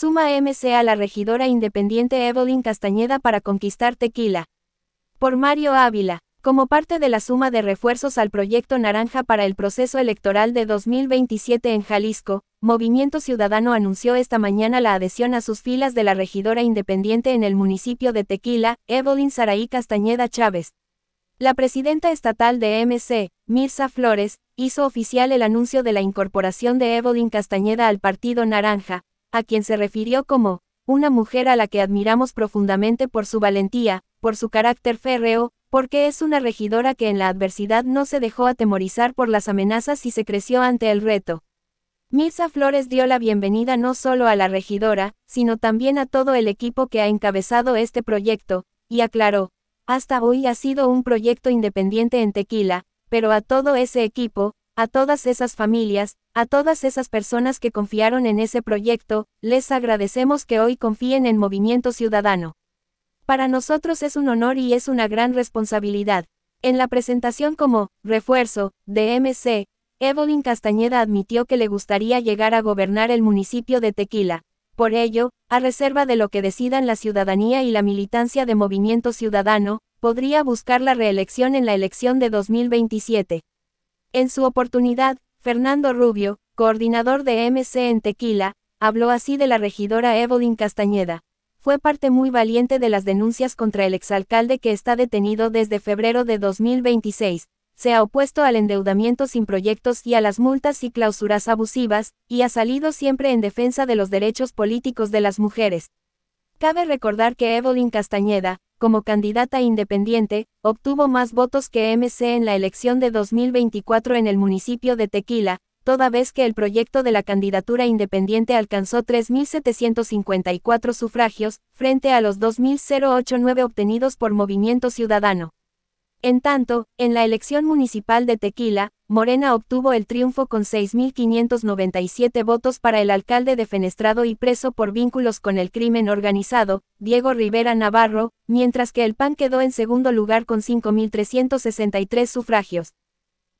Suma MC a la regidora independiente Evelyn Castañeda para conquistar Tequila. Por Mario Ávila. Como parte de la suma de refuerzos al Proyecto Naranja para el proceso electoral de 2027 en Jalisco, Movimiento Ciudadano anunció esta mañana la adhesión a sus filas de la regidora independiente en el municipio de Tequila, Evelyn Saraí Castañeda Chávez. La presidenta estatal de MC, Mirza Flores, hizo oficial el anuncio de la incorporación de Evelyn Castañeda al Partido Naranja, a quien se refirió como una mujer a la que admiramos profundamente por su valentía, por su carácter férreo, porque es una regidora que en la adversidad no se dejó atemorizar por las amenazas y se creció ante el reto. Mirza Flores dio la bienvenida no solo a la regidora, sino también a todo el equipo que ha encabezado este proyecto, y aclaró, hasta hoy ha sido un proyecto independiente en Tequila, pero a todo ese equipo, a todas esas familias, a todas esas personas que confiaron en ese proyecto, les agradecemos que hoy confíen en Movimiento Ciudadano. Para nosotros es un honor y es una gran responsabilidad. En la presentación como refuerzo de MC, Evelyn Castañeda admitió que le gustaría llegar a gobernar el municipio de Tequila. Por ello, a reserva de lo que decidan la ciudadanía y la militancia de Movimiento Ciudadano, podría buscar la reelección en la elección de 2027. En su oportunidad, Fernando Rubio, coordinador de MC en Tequila, habló así de la regidora Evelyn Castañeda. Fue parte muy valiente de las denuncias contra el exalcalde que está detenido desde febrero de 2026, se ha opuesto al endeudamiento sin proyectos y a las multas y clausuras abusivas, y ha salido siempre en defensa de los derechos políticos de las mujeres. Cabe recordar que Evelyn Castañeda, como candidata independiente, obtuvo más votos que MC en la elección de 2024 en el municipio de Tequila, toda vez que el proyecto de la candidatura independiente alcanzó 3.754 sufragios, frente a los 2.089 obtenidos por Movimiento Ciudadano. En tanto, en la elección municipal de Tequila, Morena obtuvo el triunfo con 6.597 votos para el alcalde defenestrado y preso por vínculos con el crimen organizado, Diego Rivera Navarro, mientras que el PAN quedó en segundo lugar con 5.363 sufragios.